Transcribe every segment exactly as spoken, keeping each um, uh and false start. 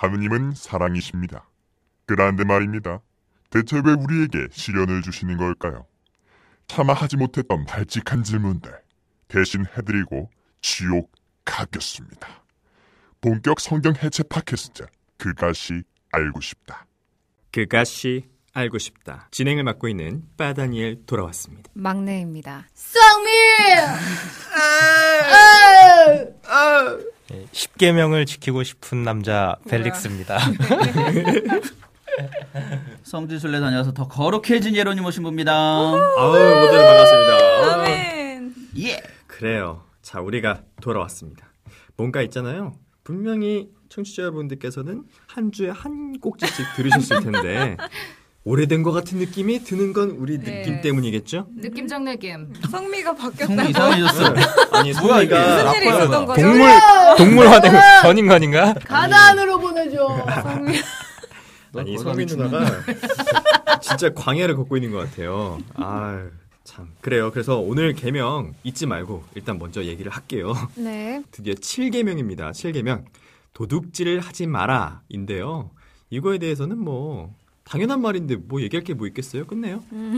하느님은 사랑이십니다. 그런데 말입니다. 대체 왜 우리에게 시련을 주시는 걸까요? 차마 하지 못했던 발칙한 질문들 대신 해드리고 지옥 가겠습니다. 본격 성경 해체 팟캐스트 그것이 알고 싶다. 그것이 알고 싶다. 진행을 맡고 있는 빠다니엘 돌아왔습니다. 막내입니다. 쌍미! 십계명을 지키고 싶은 남자 펠릭스입니다. 성지순례 다녀서 더 거룩해진 예로님 오신 분입니다. 아우, 모두 반갑습니다. 아멘. 예. 그래요. 자, 우리가 돌아왔습니다. 뭔가 있잖아요. 분명히 청취자 여러분들께서는 한 주에 한 꼭지씩 들으셨을 텐데 오래된 것 같은 느낌이 드는 건 우리 네. 느낌 때문이겠죠? 느낌적 느낌. 성미가 바뀌었다. 성미 이상해졌어. 아니, 뭐야, 이게. 성미가 무슨 일이 있었던 거죠? 동물 동물화된 전 인간인가? 가난으로 보내줘. 성미. 아니, 성민 누나가 진짜 광야를 걷고 있는 것 같아요. 아, 참. 그래요. 그래서 오늘 계명 잊지 말고 일단 먼저 얘기를 할게요. 네. 드디어 칠 계명입니다. 칠 계명. 도둑질을 하지 마라 인데요. 이거에 대해서는 뭐 당연한 말인데 뭐 얘기할 게 뭐 있겠어요? 끝내요. 음.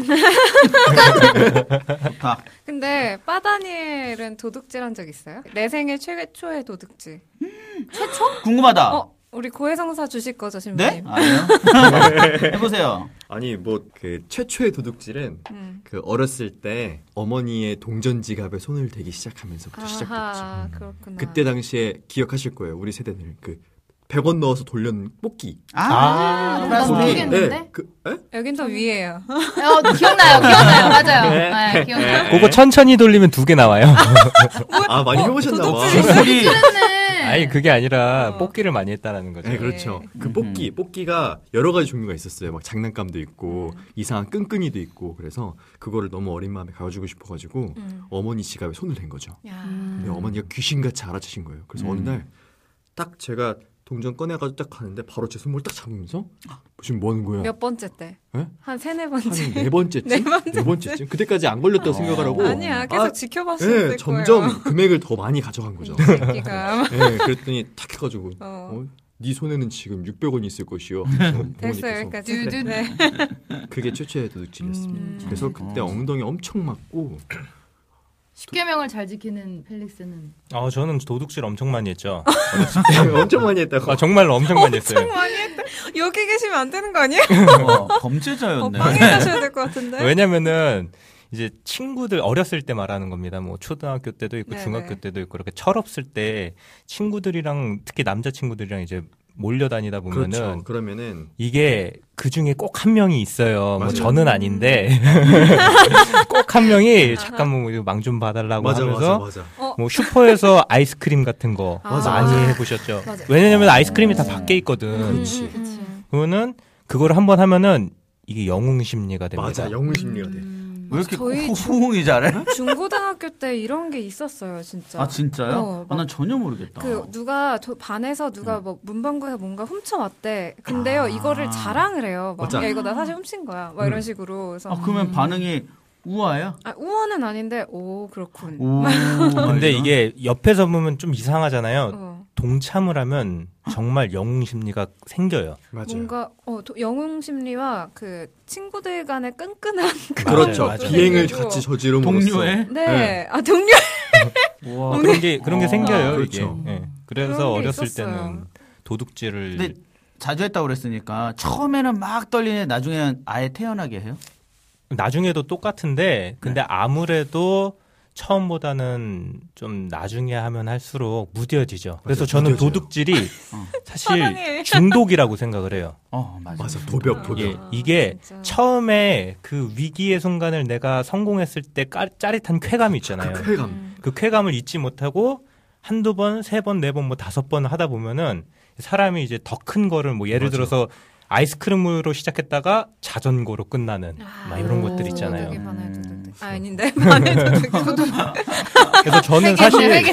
좋다. 근데 빠다니엘은 도둑질한 적 있어요? 내 생애 최초의 도둑질. 최초? 궁금하다. 어, 우리 고해성사 주실 거죠, 네? 신부님? 아니요. 해보세요. 아니 뭐 그 최초의 도둑질은 음. 그 어렸을 때 어머니의 동전 지갑에 손을 대기 시작하면서부터 시작됐죠. 아하, 그렇구나. 그때 당시에 기억하실 거예요. 우리 세대는 그 백 원 넣어서 돌려는 뽑기. 아, 아, 플라스틱. 모르겠는데? 네, 그, 에? 여긴 더 위에요. 어, 기억나요, 기억나요. 맞아요. 네, 기억나요. 그거 천천히 돌리면 두 개 나와요. 아 많이 해보셨나 봐. 도둑질 소리. 그랬네. 아니 그게 아니라 어. 뽑기를 많이 했다라는 거죠. 네, 그렇죠. 그 음. 뽑기, 뽑기가 여러 가지 종류가 있었어요. 막 장난감도 있고 이상한 끈끈이도 있고 그래서 그거를 너무 어린 마음에 가지고 싶어가지고 음. 어머니 지갑에 손을 댄 거죠. 야. 근데 어머니가 귀신같이 알아채신 거예요. 그래서 음. 어느 날 딱 제가 동전 꺼내가지고 딱 가는데 바로 제 손목을 딱 잡으면서 지금 뭐 하는 거야? 몇 번째 때? 네? 한 세네 번째. 한 네 번째쯤? 네 번째. 네 번째쯤? 그때까지 안 걸렸다고 생각을 하고 아니야, 계속 아, 지켜봤을 네, 거예요. 점점 금액을 더 많이 가져간 거죠. 새끼가. 네, 그랬더니 탁 해가지고 어. 어, 네 손에는 지금 육백 원이 있을 것이요. 됐어요, 여기까지. 두두. 네. 그게 최초의 도둑질이었습니다. 음. 그래서 그때 엉덩이 엄청 맞고 십계명을 잘 지키는 펠릭스는 어, 저는 도둑질 엄청 많이 했죠. 엄청 많이 했다고. 아, 정말로 엄청 많이 했어요. 많이 했다. 여기 계시면 안 되는 거 아니에요? 어, 어, 범죄자였네. 방해 가셔야 될 것 같은데. 왜냐면은 이제 친구들 어렸을 때 말하는 겁니다. 뭐 초등학교 때도 있고 네네. 중학교 때도 있고 이렇게 철없을 때 친구들이랑 특히 남자 친구들이랑 이제 몰려다니다 보면은 그렇죠. 그러면은 이게 그 중에 꼭 한 명이 있어요. 뭐 맞아요. 저는 아닌데 꼭 한 명이 잠깐 뭐 망 좀 봐달라고 맞아 하면서 맞아 맞아. 뭐 슈퍼에서 아이스크림 같은 거 맞아. 많이 맞아. 해보셨죠. 맞아. 왜냐면 아이스크림이 다 밖에 있거든. 그렇지. 음, 음. 그러면은 그거를 한번 하면은 이게 영웅 심리가 됩니다. 맞아. 영웅 심리가 돼. 왜 이렇게 저희 호- 호응이 잘해? 중고등학교 때 이런 게 있었어요, 진짜. 아 진짜요? 어, 아, 난 전혀 모르겠다. 그 누가 도- 반에서 누가 뭐 문방구에서 뭔가 훔쳐왔대. 근데요, 아. 이거를 자랑을 해요. 막, 맞아. 야 이거 나 사실 훔친 거야. 막 이런 식으로. 그래서 아 그러면 반응이 우아해요? 아, 우원은 아닌데 오 그렇군. 오. 근데 이게 옆에서 보면 좀 이상하잖아요. 어, 동참을 하면 정말 영웅 심리가 생겨요. 맞아요. 뭔가 어, 도- 영웅 심리와 그 친구들 간의 끈끈한 그렇죠. 맞아요, 맞아요. 비행을 생기고. 같이 저지름으로써 동료애? 네. 네. 아 동료. 우와. 그런 게 그런 게 어, 생겨요. 그렇죠. 이게. 예. 그래서 그런 게 어렸을 있었어요. 때는 도둑질을 근데 자주 했다고 그랬으니까 처음에는 막 떨리는데 나중에는 아예 태어나게 해요? 나중에도 똑같은데 근데 아무래도 처음보다는 좀 나중에 하면 할수록 무뎌지죠. 그래서 맞아요. 저는 무뎌져요. 도둑질이 어. 사실 사랑해. 중독이라고 생각을 해요. 어 맞아. 맞아. 도벽 도벽. 예, 이게 진짜. 처음에 그 위기의 순간을 내가 성공했을 때 까, 짜릿한 쾌감이 있잖아요. 그 쾌감. 음. 그 쾌감을 잊지 못하고 한두 번, 세 번, 네 번, 뭐 다섯 번 하다 보면은 사람이 이제 더 큰 거를 뭐 예를 맞아. 들어서 아이스크림으로 시작했다가 자전거로 끝나는 막 이런 아, 것들 있잖아요. 도둑이 반의 도둑. 음. 아, 아닌데 반의 도둑. 그래서 저는 사실 되게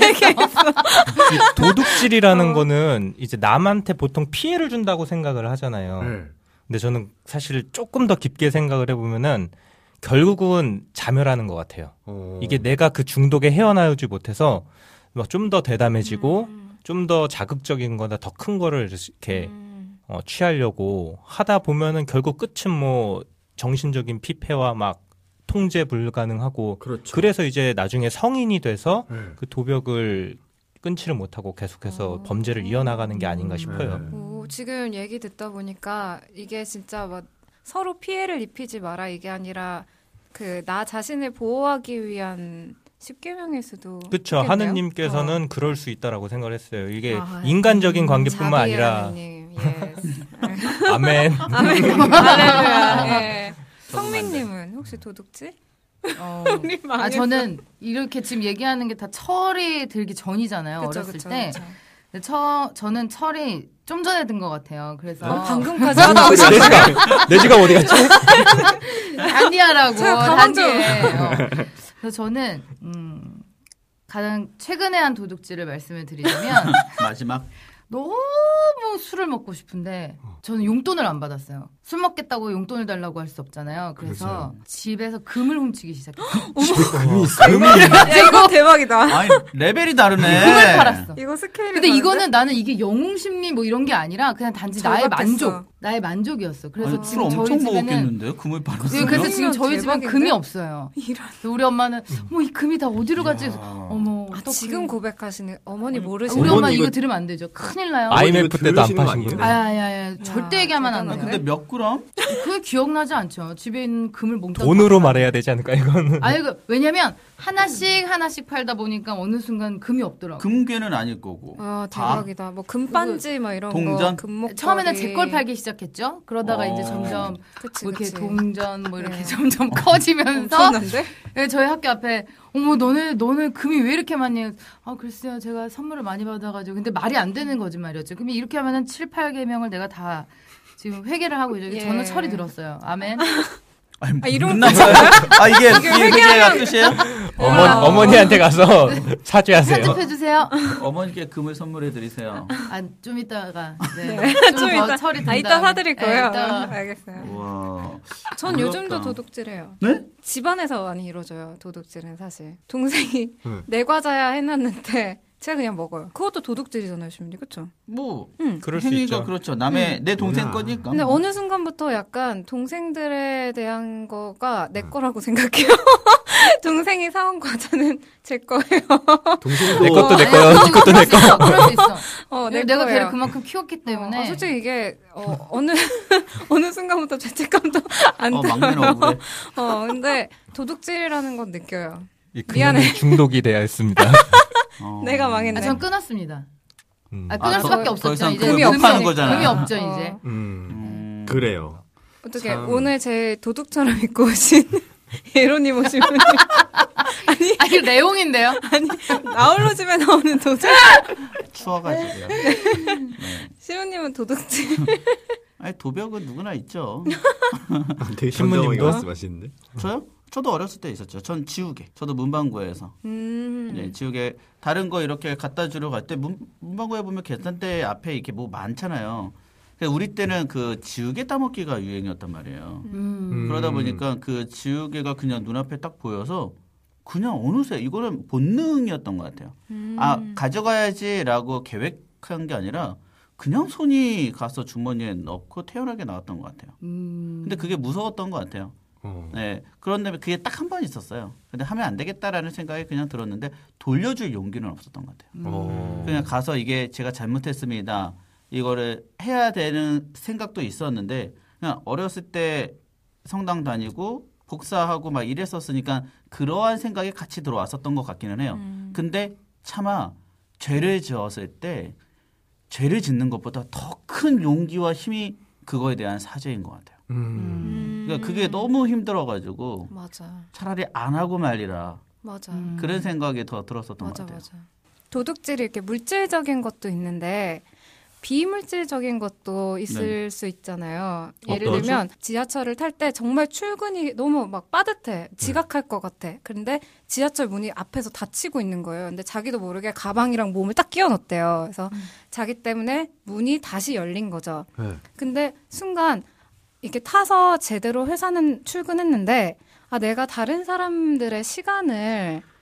이 도둑질이라는 어. 거는 이제 남한테 보통 피해를 준다고 생각을 하잖아요. 네. 근데 저는 사실 조금 더 깊게 생각을 해보면은 결국은 자멸하는 것 같아요. 어. 이게 내가 그 중독에 헤어나오지 못해서 막 좀 더 대담해지고 음. 좀 더 자극적인 거나 더 큰 거를 이렇게 음. 어, 취하려고 하다 보면은 결국 끝은 뭐 정신적인 피폐와 막 통제 불가능하고 그렇죠. 그래서 이제 나중에 성인이 돼서 네. 그 도벽을 끊지를 못하고 계속해서 어. 범죄를 이어나가는 게 아닌가 싶어요. 네. 오, 지금 얘기 듣다 보니까 이게 진짜 막 서로 피해를 입히지 마라 이게 아니라 그 나 자신을 보호하기 위한 십계명일 수도 그렇죠. 있겠네요. 하느님께서는 어. 그럴 수 있다라고 생각을 했어요. 이게 아, 인간적인 음, 관계뿐만 자비의 아니라 하느님, 예스. 아멘. 아멘. 할렐루야. 예. 성민님은 혹시 도둑질? 어. 우리 아 망했어. 저는 이렇게 지금 얘기하는 게 다 철이 들기 전이잖아요. 그쵸, 어렸을 그쵸, 때. 그쵸. 근데 처, 저는 철이 좀 전에 든 것 같아요. 그래서 어, 방금까지 내 하다 오셨 지갑, 내 지갑 어디 갔지? 단디하라고 저 가방 좀. 단디에. 어. 그래서 저는 음, 가장 최근에 한 도둑질을 말씀을 드리자면 마지막 너무 술을 먹고 싶은데 저는 용돈을 안 받았어요. 술 먹겠다고 용돈을 달라고 할 수 없잖아요. 그래서 그렇죠. 집에서 금을 훔치기 시작했어요. 금이 있어요. 야, 이거 대박이다. 아니 레벨이 다르네. 금을 팔았어. 이거 스케일이 근데 다른데? 이거는 나는 이게 영웅심리 뭐 이런 게 아니라 그냥 단지 나의 절박했어. 만족, 나의 만족이었어. 그래서 아니, 술 지금 저희 엄청 집에는 먹었겠는데요? 금을 팔았어요. 예, 그래서 지금 저희 집엔 대박인데? 금이 없어요. 이런. 그래서 우리 엄마는 어머 이 금이 다 어디로 갔지? 이야. 어머 아, 또 지금 금. 고백하시는 어머니 아, 모르시는 우리 어머니 엄마 이거 이거- 들으면 안 되죠. 큰일 나요. 아이엠에프 때도 안 들으시는 거 파신 거예요? 아니에요? 아야야야 절대 얘기하면 안 아, 대단하네. 돼. 근데 몇 그램? 그게 기억나지 않죠. 집에 있는 금을 몽땅 돈으로 팔아. 말해야 되지 않을까 이거는. 아니 그 왜냐면 하나씩 하나씩 팔다 보니까 어느 순간 금이 없더라고. 금괴는 아닐 거고. 아 대박이다. 뭐 금반지 막 이런 동전? 거, 금목걸이. 처음에는 제 걸 팔기 시작했죠. 그러다가 어. 이제 점점 그치, 뭐 이렇게 그치. 동전 뭐 이렇게 네. 점점 커지면서 엄청난데? 네, 저희 학교 앞에 어머 너네 너네 금이 왜 이렇게 많니? 아 글쎄요 제가 선물을 많이 받아가지고 근데 말이 안 되는 거짓말이었죠. 그럼 이렇게 하면은 칠, 팔 개명을 내가 다 지금 회개를 하고 있죠. 예. 저는 철이 들었어요. 아멘. 아니, 아, 이런 끝난 거예요? 아 이게 이게 회개가 뜻이에요? 어머, 어머니한테 가서 사죄하세요. 편집해 주세요. 어머니께 금을 선물해 드리세요. 아 좀 이따가 네. 좀 좀 더 이따, 철이 든 아, 이따 다음에. 사드릴 네, 거예요. 이따가. 알겠어요. 우와. 전 부럽다. 요즘도 도둑질해요. 네? 집안에서 많이 이루어져요. 도둑질은 사실. 동생이 네. 내 과자야 해놨는데 제가 그냥 먹어요. 그것도 도둑질이잖아요, 시민이 그렇죠? 뭐 그럴 수 행위가 있죠. 그렇죠. 남의 내 동생 뭐야. 거니까. 근데 뭐. 어느 순간부터 약간 동생들에 대한 거가 내 거라고 생각해요. 동생이 사온 과자는 제 거예요. 동생도 내 것도 내 아니, 거야. 그럴 네 것도 내 수 있어, 거. 그럴 수 있어. 어, 내 내가 거예요. 걔를 그만큼 키웠기 때문에. 어, 솔직히 이게 어, 어느 어느 순간부터 죄책감도 안 어 들어요. 막내는 억울해. 어, 근데 도둑질이라는 건 느껴요. 이 미안해. 금융 중독이 되어 있습니다. 어. 내가 망했네. 아, 전 끊었습니다. 음. 아, 끊을 아, 더- 수밖에 더 없었죠. 이상 이제 금이 못 없으니까. 파는 거잖아요. 금이 없죠, 어. 이제. 음, 음. 그래요. 어떻게 참. 오늘 제 도둑처럼 입고 오신 예로님 오신 분이 아니 아, 이거 내용인데요? 나홀로 집에 나오는 도둑 추워가지고요. 시로님은 도둑질 아니 도벽은 누구나 있죠. 아, 되게 신부님도? 신부님도 말씀하시는데. 저요? 저도 어렸을 때 있었죠. 전 지우개. 저도 문방구에서 음. 네, 지우개 다른 거 이렇게 갖다 주러 갈 때 문방구에 보면 계산대 앞에 이렇게 뭐 많잖아요. 그러니까 우리 때는 그 지우개 따먹기가 유행이었단 말이에요. 음. 음. 그러다 보니까 그 지우개가 그냥 눈앞에 딱 보여서 그냥 어느새 이거는 본능이었던 것 같아요. 음. 아 가져가야지라고 계획한 게 아니라 그냥 손이 가서 주머니에 넣고 태연하게 나왔던 것 같아요. 음. 근데 그게 무서웠던 것 같아요. 어. 네. 그런데 그게 딱 한 번 있었어요. 근데 하면 안 되겠다라는 생각이 그냥 들었는데 돌려줄 용기는 없었던 것 같아요. 어. 그냥 가서 이게 제가 잘못했습니다. 이거를 해야 되는 생각도 있었는데 그냥 어렸을 때 성당 다니고 복사하고 막 이랬었으니까 그러한 생각이 같이 들어왔었던 것 같기는 해요. 음. 근데 차마 죄를 지었을 때 죄를 짓는 것보다 더 큰 용기와 힘이 그거에 대한 사죄인 것 같아요. 음. 그러니까 그게 너무 힘들어가지고 맞아 차라리 안 하고 말리라 맞아 음. 그런 생각이 더 들었었던 맞아 것 같아요. 맞아 도둑질이 이렇게 물질적인 것도 있는데 비물질적인 것도 있을 네. 수 있잖아요. 예를 어떠죠? 들면 지하철을 탈 때 정말 출근이 너무 막 빠듯해. 지각할 것 같아. 그런데 지하철 문이 앞에서 닫히고 있는 거예요. 근데 자기도 모르게 가방이랑 몸을 딱 끼워 넣었대요. 그래서 자기 때문에 문이 다시 열린 거죠. 네. 근데 순간 이렇게 타서 제대로 회사는 출근했는데 아 내가 다른 사람들의 시간을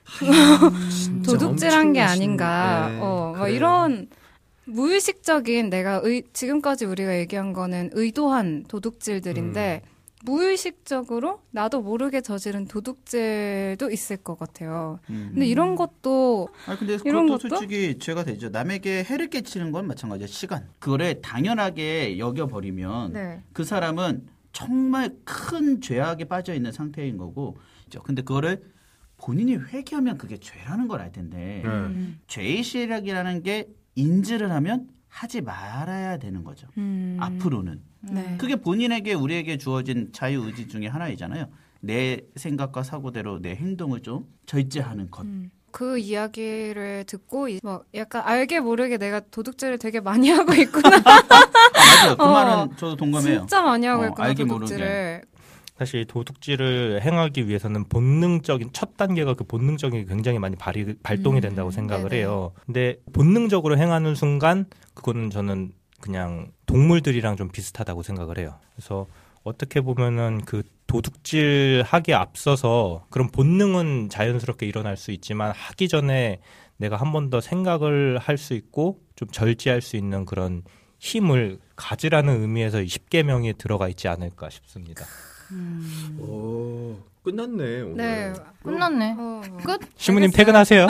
진짜 도둑질한 게 엄청나신- 아닌가. 네, 어, 뭐 그래요. 이런 무의식적인 내가 의, 지금까지 우리가 얘기한 거는 의도한 도둑질들인데 음. 무의식적으로 나도 모르게 저지른 도둑질도 있을 것 같아요. 음. 근데 이런 것도 아 근데 이런 그것도 것도? 솔직히 죄가 되죠. 남에게 해를 끼치는 건 마찬가지야. 시간. 그거를 당연하게 여겨버리면 네. 그 사람은 정말 큰 죄악에 빠져 있는 상태인 거고. 근데 그거를 본인이 회개하면 그게 죄라는 걸 알 텐데 네. 죄의식이라는 게 인지를 하면 하지 말아야 되는 거죠. 음. 앞으로는. 네. 그게 본인에게 우리에게 주어진 자유의지 중에 하나이잖아요. 내 생각과 사고대로 내 행동을 좀 절제하는 것. 음. 그 이야기를 듣고 이- 뭐 약간 알게 모르게 내가 도둑질을 되게 많이 하고 있구나. 아, 맞아요. 그 어, 말은 저도 동감해요. 진짜 많이 하고 어, 있구나 알게 도둑질을. 사실 도둑질을 행하기 위해서는 본능적인 첫 단계가 그 본능적인 게 굉장히 많이 발이, 발동이 음, 된다고 생각을 네네. 해요. 근데 본능적으로 행하는 순간 그거는 저는 그냥 동물들이랑 좀 비슷하다고 생각을 해요. 그래서 어떻게 보면은 그 도둑질 하기에 앞서서 그런 본능은 자연스럽게 일어날 수 있지만 하기 전에 내가 한 번 더 생각을 할 수 있고 좀 절제할 수 있는 그런 힘을 가지라는 의미에서 이 십계명이 들어가 있지 않을까 싶습니다. 오, 끝났네. 오늘. 네. 끝났네. 어. 끝? 시무님 알겠어요. 퇴근하세요.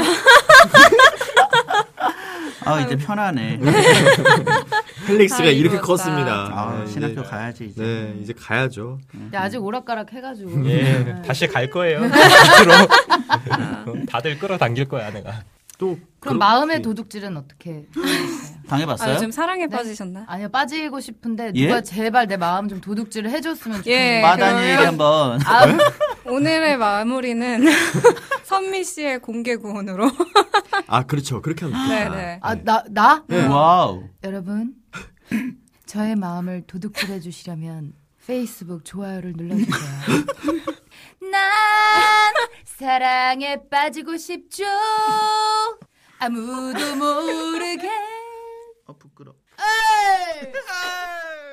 아 이제 편하네. 펠릭스가 다 이렇게 이루었다. 컸습니다. 아, 네, 신학교 이제- 가야지 이제. 네, 이제 가야죠. 근데 아직 오락가락 해가지고. 예, 다시 갈 거예요. 끝으로. 다들 끌어당길 거야, 내가. 또 그럼 그렇- 마음의 예. 도둑질은 어떻게? 아, 당해봤어요? 요즘 사랑에 네? 빠지셨나? 아니요 빠지고 싶은데 예? 누가 제발 내 마음 좀 도둑질을 해줬으면 좋겠어요. 예. 마다니 얘기 그러면- 한번. 아, 오늘의 마무리는 선미 씨의 공개 구원으로. 아, 그렇죠. 그렇게 하면 네, 좋겠다. 네. 아, 나, 나? 와우. 여러분, 저의 마음을 도둑질해 주시려면 페이스북 좋아요를 눌러주세요. 난 사랑에 빠지고 싶죠. 아무도 모르게. 아 부끄러. 에이!